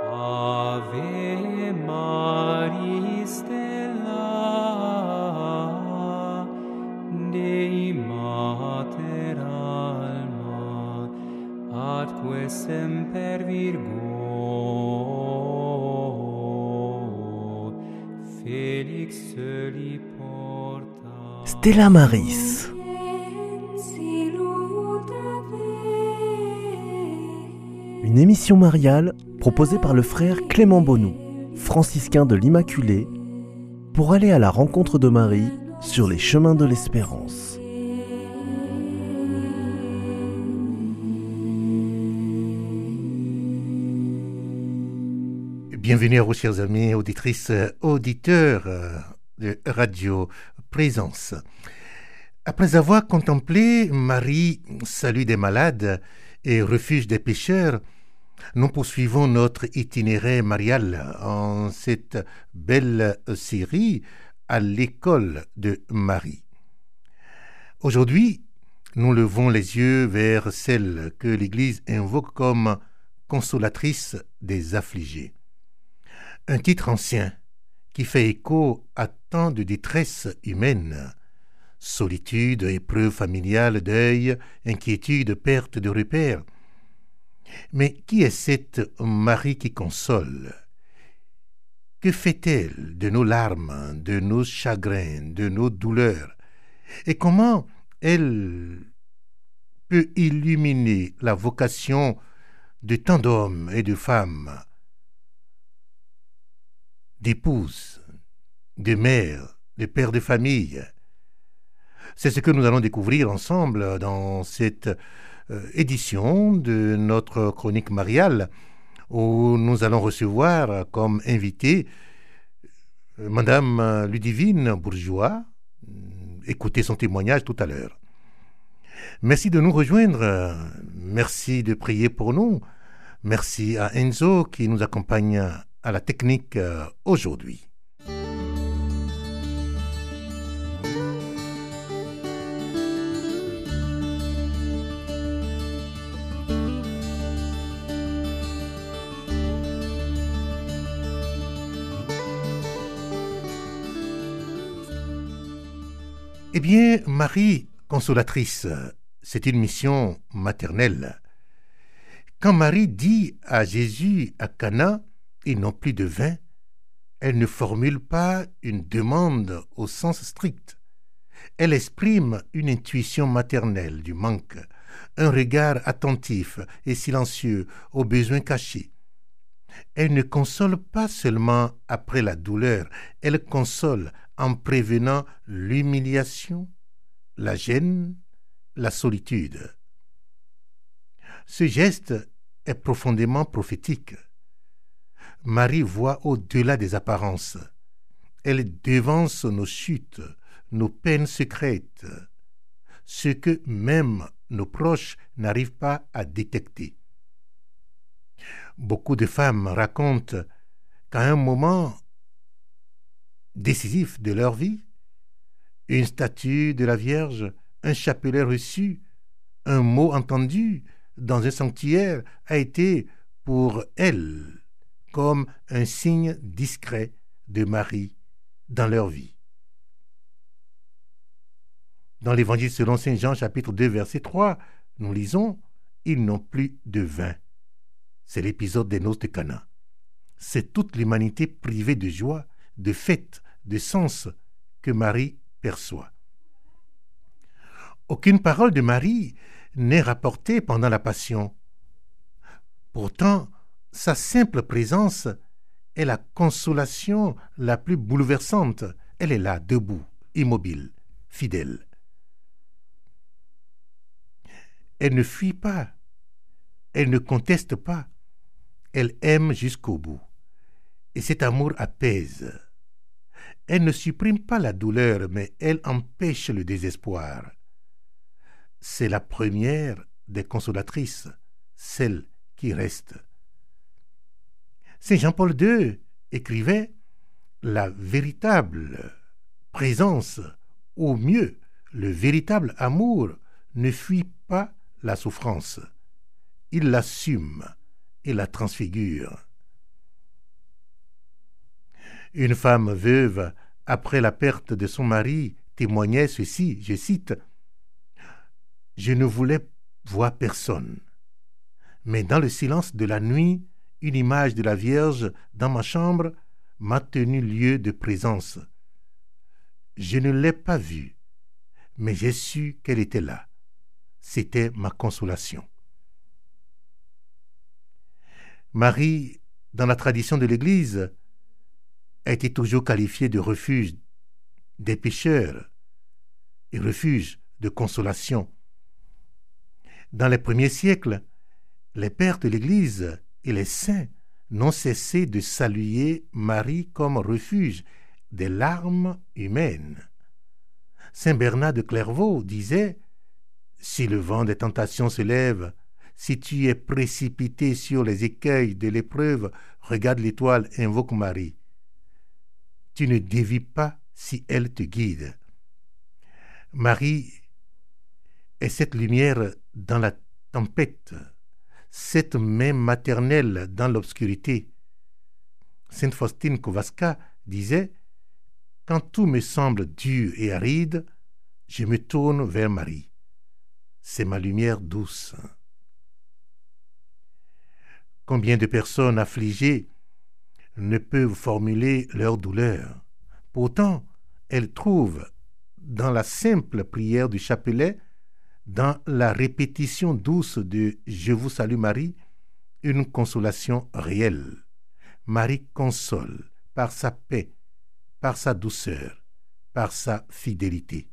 Ave Maris Stella, Dei Mater Alma, atque semper Virgo, Felix soli porta. Stella Maris. Une émission mariale proposée par le frère Clément Bonou, franciscain de l'Immaculée, pour aller à la rencontre de Marie sur les chemins de l'espérance. Bienvenue à vous, chers amis, auditrices, auditeurs de Radio Présence. Après avoir contemplé Marie, salut des malades et refuge des pécheurs, nous poursuivons notre itinéraire marial en cette belle série à l'école de Marie. Aujourd'hui, nous levons les yeux vers celle que l'Église invoque comme consolatrice des affligés. Un titre ancien qui fait écho à tant de détresse humaine, solitude, épreuve familiale, deuil, inquiétude, perte de repères. Mais qui est cette Marie qui console? Que fait-elle de nos larmes, de nos chagrins, de nos douleurs? Et comment elle peut illuminer la vocation de tant d'hommes et de femmes, d'épouses, de mères, de pères de famille? C'est ce que nous allons découvrir ensemble dans cette édition de notre chronique mariale, où nous allons recevoir comme invité Madame Ludivine Bourgeois. Écoutez son témoignage tout à l'heure. Merci de nous rejoindre, merci de prier pour nous, merci à Enzo qui nous accompagne à la technique aujourd'hui. Eh bien, Marie consolatrice, c'est une mission maternelle. Quand Marie dit à Jésus à Cana, ils n'ont plus de vin, elle ne formule pas une demande au sens strict. Elle exprime une intuition maternelle du manque, un regard attentif et silencieux aux besoins cachés. Elle ne console pas seulement après la douleur, elle console en prévenant l'humiliation, la gêne, la solitude. Ce geste est profondément prophétique. Marie voit au-delà des apparences. Elle devance nos chutes, nos peines secrètes, ce que même nos proches n'arrivent pas à détecter. Beaucoup de femmes racontent qu'à un moment décisif de leur vie, une statue de la Vierge, un chapelet reçu, un mot entendu dans un sanctuaire a été pour elles comme un signe discret de Marie dans leur vie. Dans l'Évangile selon saint Jean, chapitre 2, verset 3, nous lisons « Ils n'ont plus de vin ». C'est l'épisode des noces de Cana. C'est toute l'humanité privée de joie, de fête, de sens que Marie perçoit. Aucune parole de Marie n'est rapportée pendant la Passion. Pourtant, sa simple présence est la consolation la plus bouleversante. Elle est là, debout, immobile, fidèle. Elle ne fuit pas, elle ne conteste pas, elle aime jusqu'au bout. Et cet amour apaise. Elle ne supprime pas la douleur, mais elle empêche le désespoir. C'est la première des consolatrices, celle qui reste. Saint Jean-Paul II écrivait « La véritable présence, ou mieux, le véritable amour ne fuit pas la souffrance. Il l'assume et la transfigure. Une femme veuve, après la perte de son mari, témoignait ceci, je cite, « Je ne voulais voir personne, mais dans le silence de la nuit, une image de la Vierge dans ma chambre m'a tenu lieu de présence. Je ne l'ai pas vue, mais j'ai su qu'elle était là. C'était ma consolation. » Marie, dans la tradition de l'Église, a été toujours qualifiée de refuge des pécheurs et refuge de consolation. Dans les premiers siècles, les pères de l'Église et les saints n'ont cessé de saluer Marie comme refuge des larmes humaines. Saint Bernard de Clairvaux disait « Si le vent des tentations se lève, si tu es précipité sur les écueils de l'épreuve, regarde l'étoile, invoque Marie. Tu ne dévis pas si elle te guide. » Marie est cette lumière dans la tempête, cette main maternelle dans l'obscurité. Sainte Faustine Kowalska disait « Quand tout me semble dur et aride, je me tourne vers Marie. C'est ma lumière douce. » Combien de personnes affligées ne peuvent formuler leur douleur. Pourtant, elles trouvent dans la simple prière du chapelet, dans la répétition douce de « Je vous salue Marie », une consolation réelle. Marie console par sa paix, par sa douceur, par sa fidélité.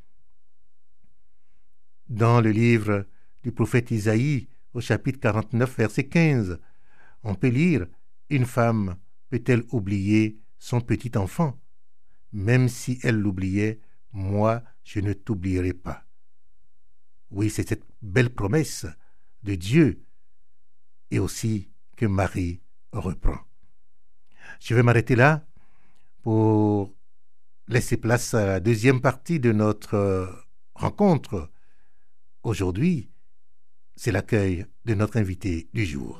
Dans le livre du prophète Isaïe, au chapitre 49, verset 15, on peut lire « Une femme peut-elle oublier son petit enfant? Même si elle l'oubliait, moi, je ne t'oublierai pas. » Oui, c'est cette belle promesse de Dieu et aussi que Marie reprend. Je vais m'arrêter là pour laisser place à la deuxième partie de notre rencontre. Aujourd'hui, c'est l'accueil de notre invité du jour.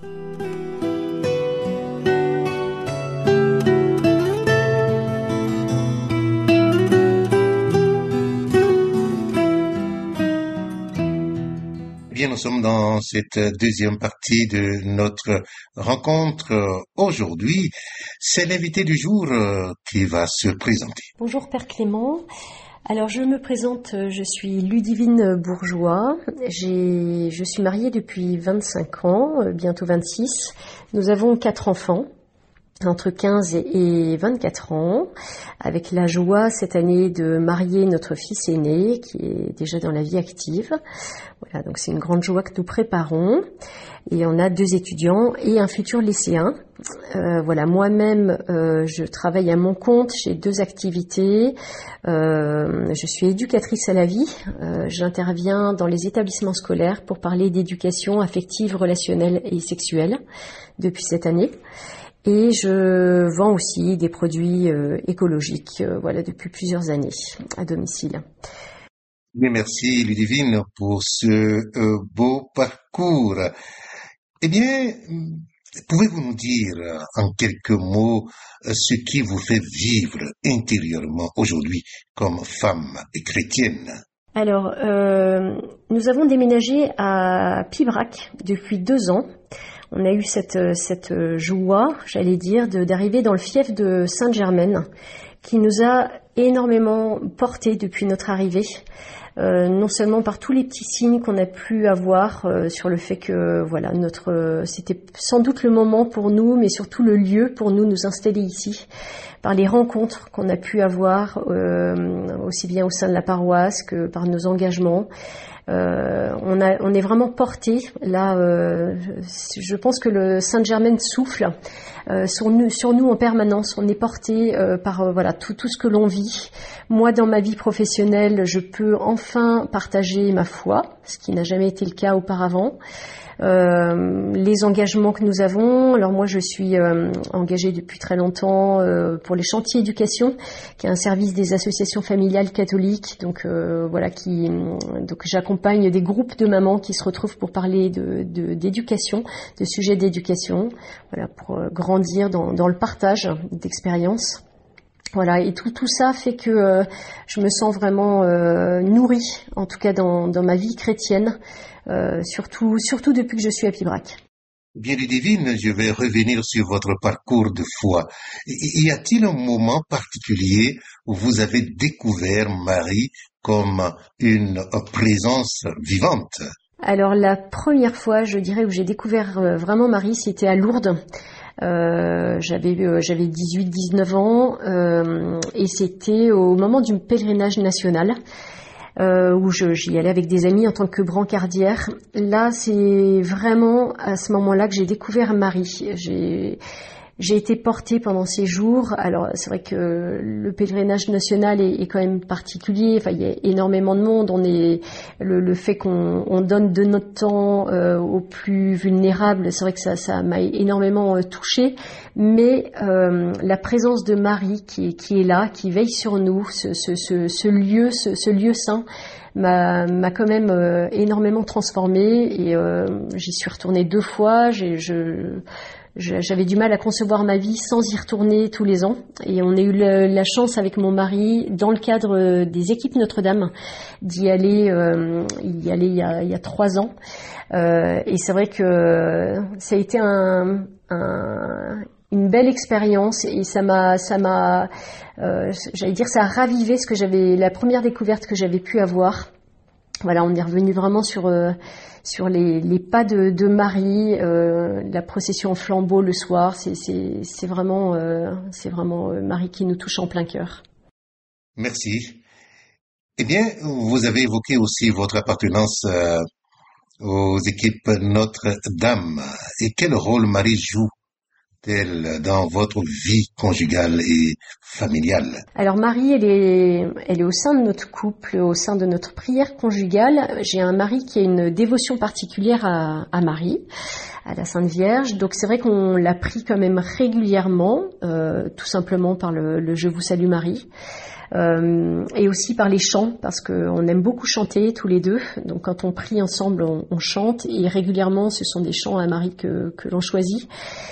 Bien, nous sommes dans cette deuxième partie de notre rencontre aujourd'hui. C'est l'invité du jour qui va se présenter. Bonjour Père Clément. Alors je me présente, je suis Ludivine Bourgeois. Je suis mariée depuis 25 ans, bientôt 26. Nous avons 4 enfants. Entre 15 et 24 ans, avec la joie cette année de marier notre fils aîné qui est déjà dans la vie active. Voilà, donc c'est une grande joie que nous préparons. Et on a 2 étudiants et un futur lycéen. Voilà, moi-même, je travaille à mon compte, j'ai 2 activités. Je suis éducatrice à la vie. J'interviens dans les établissements scolaires pour parler d'éducation affective, relationnelle et sexuelle depuis cette année. Et je vends aussi des produits écologiques, voilà, depuis plusieurs années à domicile. Bien, merci Ludivine pour ce beau parcours. Eh bien, pouvez-vous nous dire en quelques mots ce qui vous fait vivre intérieurement aujourd'hui comme femme et chrétienne? Alors, nous avons déménagé à Pibrac depuis 2 ans. On a eu cette joie, j'allais dire, d'arriver dans le fief de Sainte-Germaine, qui nous a énormément porté depuis notre arrivée. Non seulement par tous les petits signes qu'on a pu avoir sur le fait que voilà c'était sans doute le moment pour nous, mais surtout le lieu pour nous installer ici, par les rencontres qu'on a pu avoir aussi bien au sein de la paroisse que par nos engagements. On est vraiment porté là. Je pense que le Sainte-Germaine souffle sur nous en permanence. On est porté par voilà tout ce que l'on vit. Moi, dans ma vie professionnelle, je peux enfin partager ma foi, ce qui n'a jamais été le cas auparavant. Les engagements que nous avons. Alors moi, je suis engagée depuis très longtemps pour les chantiers éducation, qui est un service des associations familiales catholiques. Donc voilà, donc j'accompagne des groupes de mamans qui se retrouvent pour parler d'éducation, de sujets d'éducation. Voilà, pour grandir dans le partage d'expériences. Voilà, et tout ça fait que je me sens vraiment nourrie, en tout cas dans ma vie chrétienne, surtout depuis que je suis à Pibrac. Bien Ludivine, je vais revenir sur votre parcours de foi. Y a-t-il un moment particulier où vous avez découvert Marie comme une présence vivante? Alors la première fois, je dirais, où j'ai découvert vraiment Marie, c'était à Lourdes. J'avais 18-19 ans et c'était au moment du pèlerinage national. Où j'y allais avec des amis en tant que brancardière. Là, c'est vraiment à ce moment-là que j'ai découvert Marie. J'ai été portée pendant ces jours. Alors, c'est vrai que le pèlerinage national est quand même particulier. Enfin, il y a énormément de monde. Le fait qu'on donne de notre temps aux plus vulnérables, c'est vrai que ça m'a énormément touchée. Mais la présence de Marie qui est là, qui veille sur nous, ce lieu saint, m'a quand même énormément transformée. Et j'y suis retournée 2 fois. J'avais du mal à concevoir ma vie sans y retourner tous les ans. Et on a eu la chance avec mon mari, dans le cadre des équipes Notre-Dame, d'y aller, il y a 3 ans. Et c'est vrai que ça a été une belle expérience et ça m'a, j'allais dire, ça a ravivé la première découverte que j'avais pu avoir. Voilà, on est revenu vraiment sur les pas de Marie, la procession en flambeau le soir. C'est vraiment Marie qui nous touche en plein cœur. Merci. Eh bien, vous avez évoqué aussi votre appartenance aux équipes Notre-Dame. Et quel rôle Marie joue-t-elle dans votre vie conjugale et familiale? Alors Marie, elle est au sein de notre couple, au sein de notre prière conjugale. J'ai un mari qui a une dévotion particulière à Marie, à la Sainte Vierge. Donc c'est vrai qu'on la prie quand même régulièrement, tout simplement par le Je vous salue Marie. Et aussi par les chants, parce qu'on aime beaucoup chanter tous les deux. Donc quand on prie ensemble, on chante, et régulièrement ce sont des chants à Marie que l'on choisit.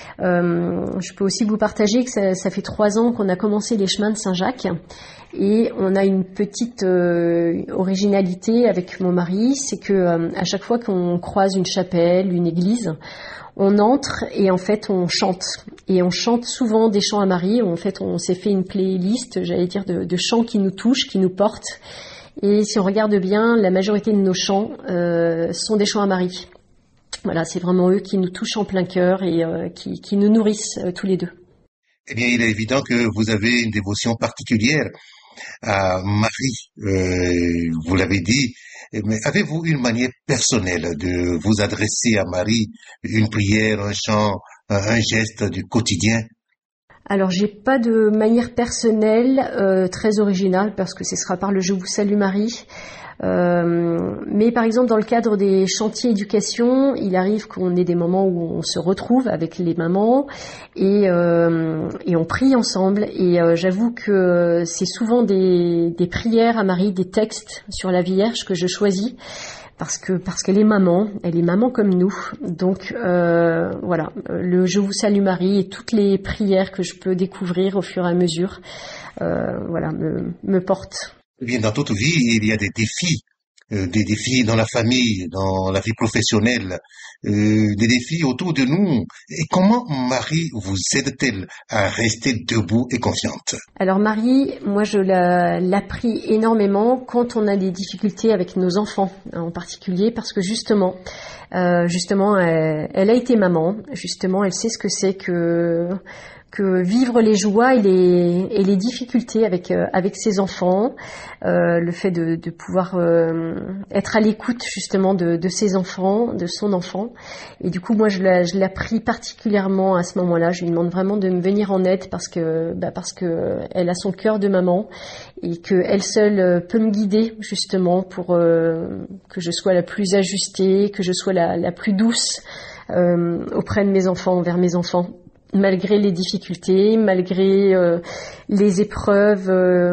Je peux aussi vous partager que ça fait 3 ans qu'on a commencé les chemins de Saint-Jacques, et on a une petite originalité avec mon mari, c'est que à chaque fois qu'on croise une chapelle, une église, on entre et en fait on chante. Et on chante souvent des chants à Marie. En fait, on s'est fait une playlist, j'allais dire, de chants qui nous touchent, qui nous portent. Et si on regarde bien, la majorité de nos chants sont des chants à Marie. Voilà, c'est vraiment eux qui nous touchent en plein cœur et qui nous nourrissent tous les deux. Eh bien, il est évident que vous avez une dévotion particulière à Marie, vous l'avez dit, mais avez-vous une manière personnelle de vous adresser à Marie, une prière, un chant, un geste du quotidien? Alors, j'ai pas de manière personnelle très originale, parce que ce sera par le Je vous salue Marie. Mais par exemple, dans le cadre des chantiers éducation, il arrive qu'on ait des moments où on se retrouve avec les mamans et on prie ensemble. Et j'avoue que c'est souvent des prières à Marie, des textes sur la Vierge que je choisis. Parce qu'elle est maman comme nous. Donc voilà, le Je vous salue Marie et toutes les prières que je peux découvrir au fur et à mesure, voilà, me portent. Eh bien, dans toute vie, il y a des défis dans la famille, dans la vie professionnelle, des défis autour de nous. Et comment Marie vous aide-t-elle à rester debout et confiante? Alors Marie, moi je la prie énormément quand on a des difficultés avec nos enfants, en particulier parce que justement, elle a été maman. Justement, elle sait ce que c'est que vivre les joies et les difficultés avec ses enfants, le fait de pouvoir être à l'écoute justement de ses enfants, de son enfant. Et du coup, moi, je la prie particulièrement à ce moment-là. Je lui demande vraiment de me venir en aide parce que elle a son cœur de maman et que elle seule peut me guider justement pour que je sois la plus ajustée, que je sois la plus douce auprès de mes enfants, envers mes enfants. Malgré les difficultés, malgré les épreuves,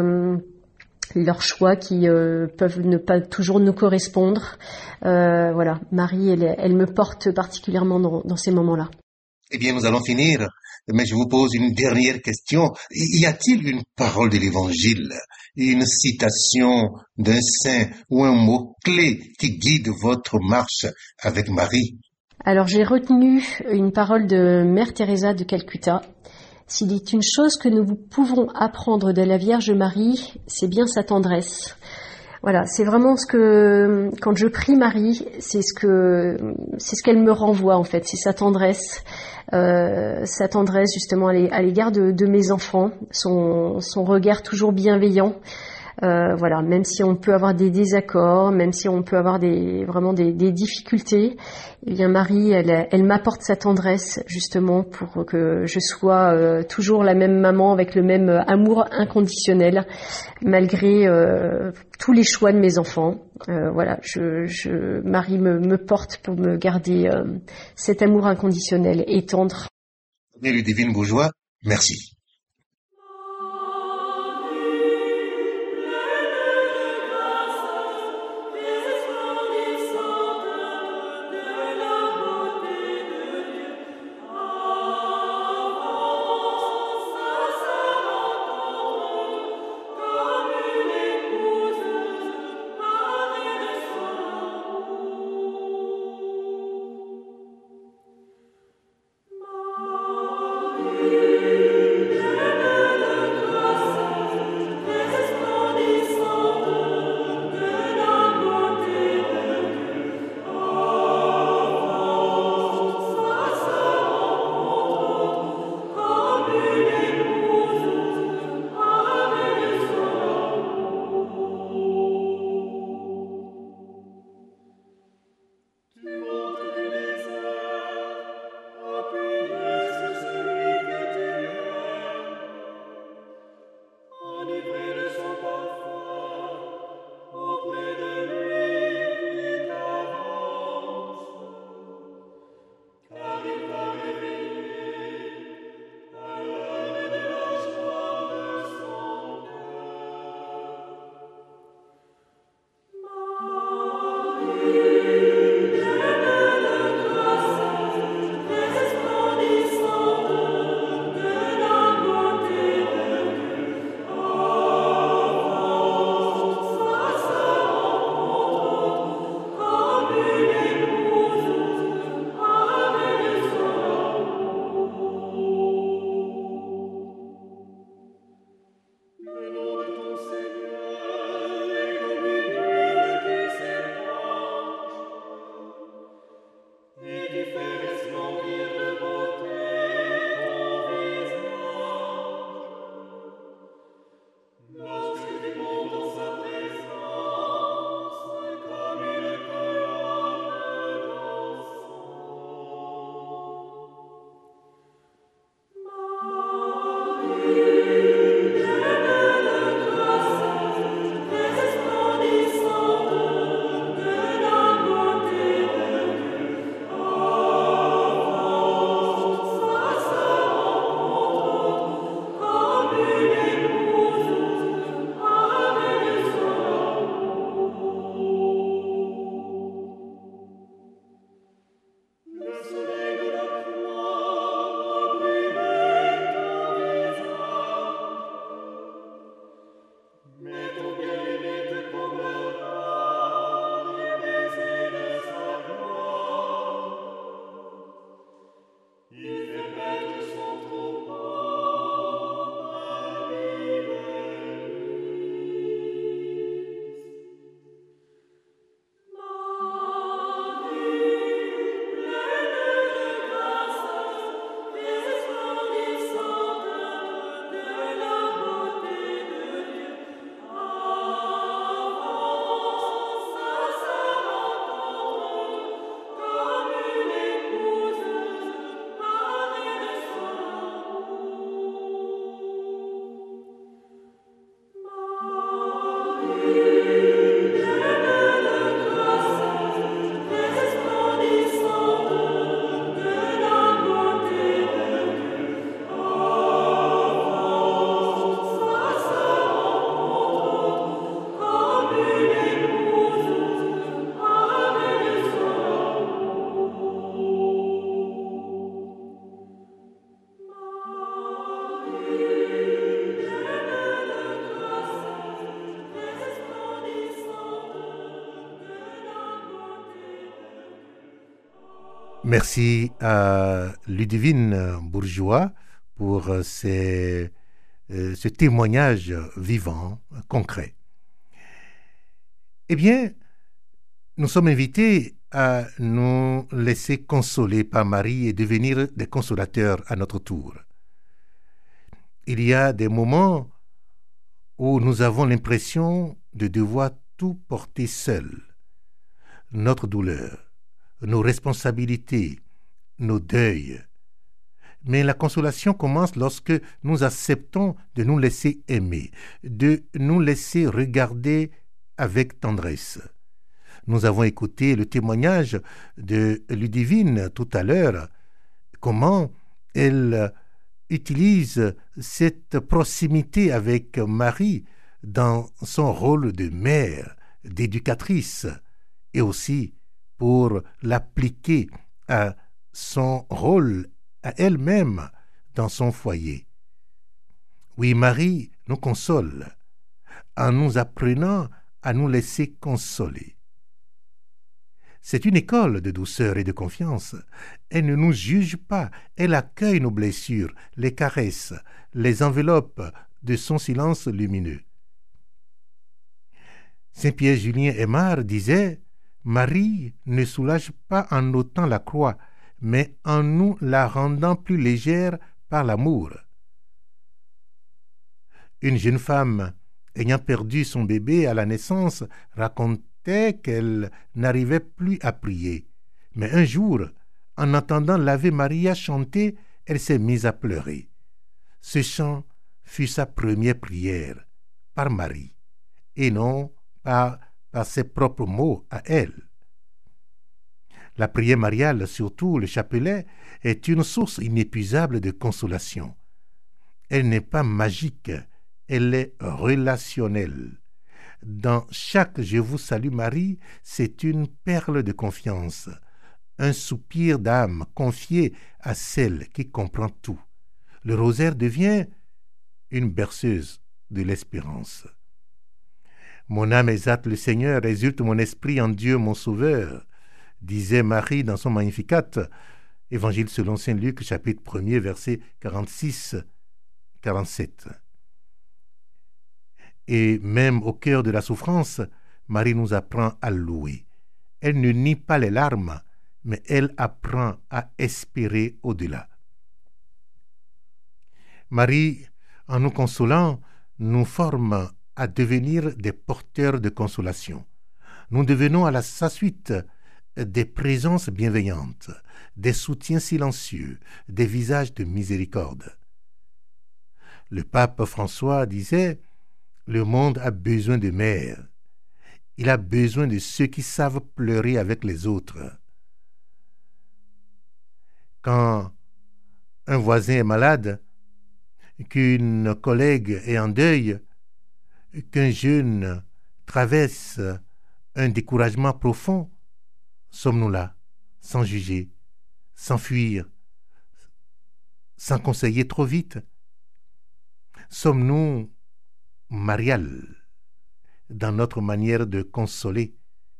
leurs choix qui peuvent ne pas toujours nous correspondre. Voilà, Marie, elle me porte particulièrement dans ces moments-là. Eh bien, nous allons finir, mais je vous pose une dernière question. Y a-t-il une parole de l'Évangile, une citation d'un saint ou un mot-clé qui guide votre marche avec Marie? Alors j'ai retenu une parole de Mère Teresa de Calcutta. S'il est une chose que nous pouvons apprendre de la Vierge Marie, c'est bien sa tendresse. Voilà, c'est vraiment ce que, quand je prie Marie, c'est ce qu'elle me renvoie en fait, c'est sa tendresse justement à l'égard de mes enfants, son regard toujours bienveillant. Voilà, même si on peut avoir des désaccords, même si on peut avoir vraiment des difficultés, eh bien Marie, elle m'apporte sa tendresse justement pour que je sois toujours la même maman avec le même amour inconditionnel malgré tous les choix de mes enfants. Voilà, Marie me porte pour me garder cet amour inconditionnel et tendre. Et Ludivine Bourgeois, merci. Merci à Ludivine Bourgeois pour ce témoignage vivant, concret. Eh bien, nous sommes invités à nous laisser consoler par Marie et devenir des consolateurs à notre tour. Il y a des moments où nous avons l'impression de devoir tout porter seul. Notre douleur, nos responsabilités, nos deuils. Mais la consolation commence lorsque nous acceptons de nous laisser aimer, de nous laisser regarder avec tendresse. Nous avons écouté le témoignage de Ludivine tout à l'heure, comment elle utilise cette proximité avec Marie dans son rôle de mère, d'éducatrice, et aussi pour l'appliquer à son rôle, à elle-même, dans son foyer. Oui, Marie nous console en nous apprenant à nous laisser consoler. C'est une école de douceur et de confiance. Elle ne nous juge pas, elle accueille nos blessures, les caresse, les enveloppe de son silence lumineux. Saint-Pierre Julien Aymar disait « Marie ne soulage pas en ôtant la croix, mais en nous la rendant plus légère par l'amour. » Une jeune femme ayant perdu son bébé à la naissance racontait qu'elle n'arrivait plus à prier. Mais un jour, en entendant l'Ave Maria chanter, elle s'est mise à pleurer. Ce chant fut sa première prière, par Marie, et non par ses propres mots à elle. La prière mariale, surtout le chapelet, est une source inépuisable de consolation. Elle n'est pas magique, elle est relationnelle. Dans chaque « Je vous salue Marie », c'est une perle de confiance, un soupir d'âme confié à celle qui comprend tout. Le rosaire devient une berceuse de l'espérance. Mon âme exalte le Seigneur, exulte mon esprit en Dieu mon Sauveur, disait Marie dans son Magnificat, Évangile selon saint Luc, chapitre 1er, versets 46-47. Et même au cœur de la souffrance, Marie nous apprend à louer. Elle ne nie pas les larmes, mais elle apprend à espérer au-delà. Marie, en nous consolant, nous forme à devenir des porteurs de consolation. Nous devenons à sa suite des présences bienveillantes, des soutiens silencieux, des visages de miséricorde. Le pape François disait « Le monde a besoin de mères. Il a besoin de ceux qui savent pleurer avec les autres. » Quand un voisin est malade, qu'une collègue est en deuil, qu'un jeune traverse un découragement profond, sommes-nous là, sans juger, sans fuir, sans conseiller trop vite? Sommes-nous mariales dans notre manière de consoler?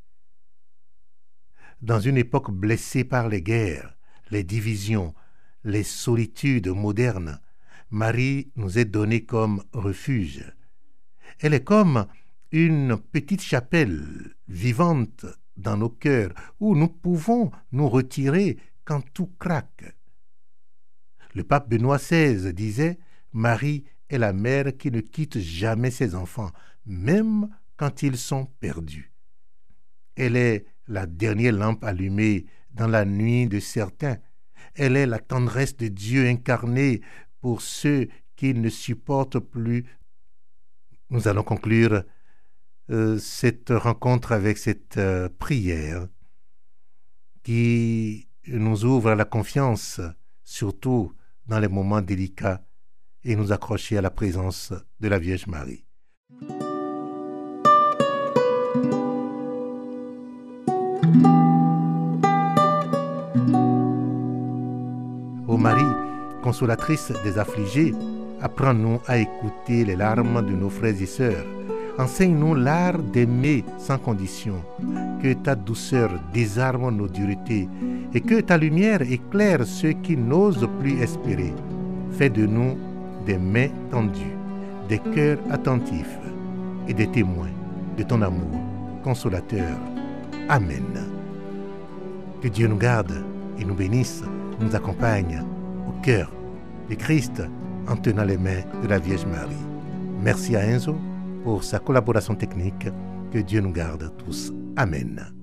Dans une époque blessée par les guerres, les divisions, les solitudes modernes, Marie nous est donnée comme refuge. Elle est comme une petite chapelle vivante dans nos cœurs où nous pouvons nous retirer quand tout craque. Le pape Benoît XVI disait « Marie est la mère qui ne quitte jamais ses enfants, même quand ils sont perdus. Elle est la dernière lampe allumée dans la nuit de certains. Elle est la tendresse de Dieu incarnée pour ceux qui ne supportent plus. » Nous allons conclure cette rencontre avec cette prière qui nous ouvre à la confiance, surtout dans les moments délicats, et nous accrocher à la présence de la Vierge Marie. Ô Marie, consolatrice des affligés, apprends-nous à écouter les larmes de nos frères et sœurs, enseigne-nous l'art d'aimer sans condition. Que ta douceur désarme nos duretés et que ta lumière éclaire ceux qui n'osent plus espérer. Fais de nous des mains tendues, des cœurs attentifs et des témoins de ton amour consolateur. Amen. Que Dieu nous garde et nous bénisse, nous accompagne au cœur de Christ en tenant les mains de la Vierge Marie. Merci à Enzo pour sa collaboration technique. Que Dieu nous garde tous. Amen.